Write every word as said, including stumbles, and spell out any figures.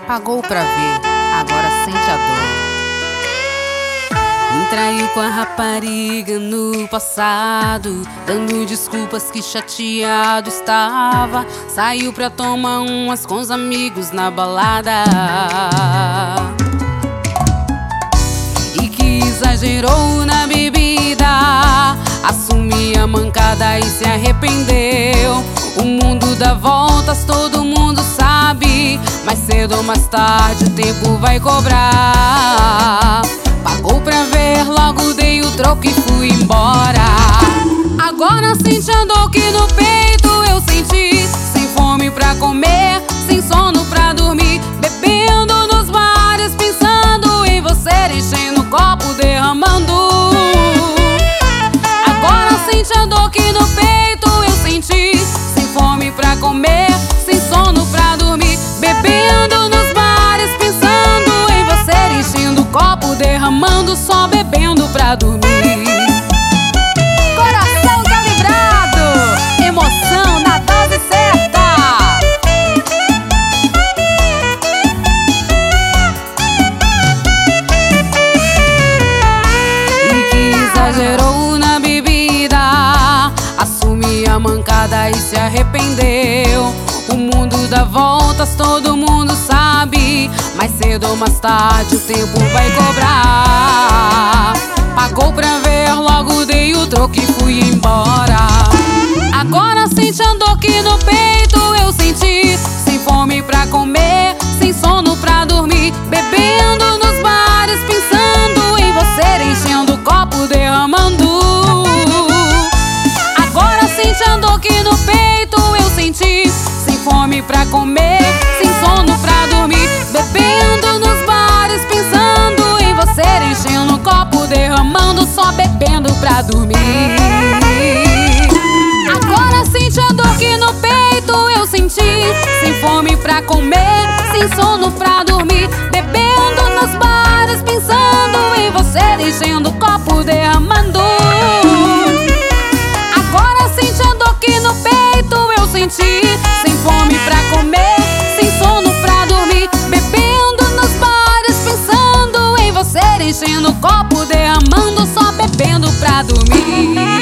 Pagou pra ver, agora sente a dor. Me traiu com a rapariga no passado, dando desculpas que chateado estava. Saiu pra tomar umas com os amigos na balada e que exagerou na bebida. Assumiu a mancada e se arrependeu. O mundo dá voltas, todo mundo sabe, mas cedo ou mais tarde o tempo vai cobrar. Pagou pra ver, logo dei o troco e fui embora. Agora sente a dor que no peito eu senti, sem fome pra comer, sem sono pra dormir, bebendo nos bares, pensando em você, enchendo o copo, derramando. Agora sente a dor que no peito eu senti, sem fome pra comer, sem sono pra dormir, bebendo nos bares, pensando em você, enchendo o copo, derramando, só bebendo pra dormir. Coração calibrado, emoção na dose certa. E que exagerou na bebida, assumiu a mancada e se arrependeu. O mundo dá voltas, todo mundo sabe, mas cedo ou mais tarde o tempo vai cobrar. Pagou pra ver, logo dei o troco e fui embora. Agora sente a dor que no peito eu senti, sem fome pra comer, sem sono pra dormir, bebendo nos bares, pensando em você, enchendo o copo, derramando. Agora sente a dor que no peito eu senti, sem fome pra comer, sem sono pra dormir, bebendo nos bares, pensando em você, enchendo o copo, derramando, só bebendo pra dormir. Agora sente a dor que no peito eu senti, sem fome pra comer, sem sono pra dormir, bebendo nos bares, pensando em você, enchendo o copo, derramando. Agora sente a dor que no peito eu senti, sem fome pra comer, sem sono pra dormir, bebendo nos bares, pensando em você, enchendo o copo, derramando, só bebendo pra dormir.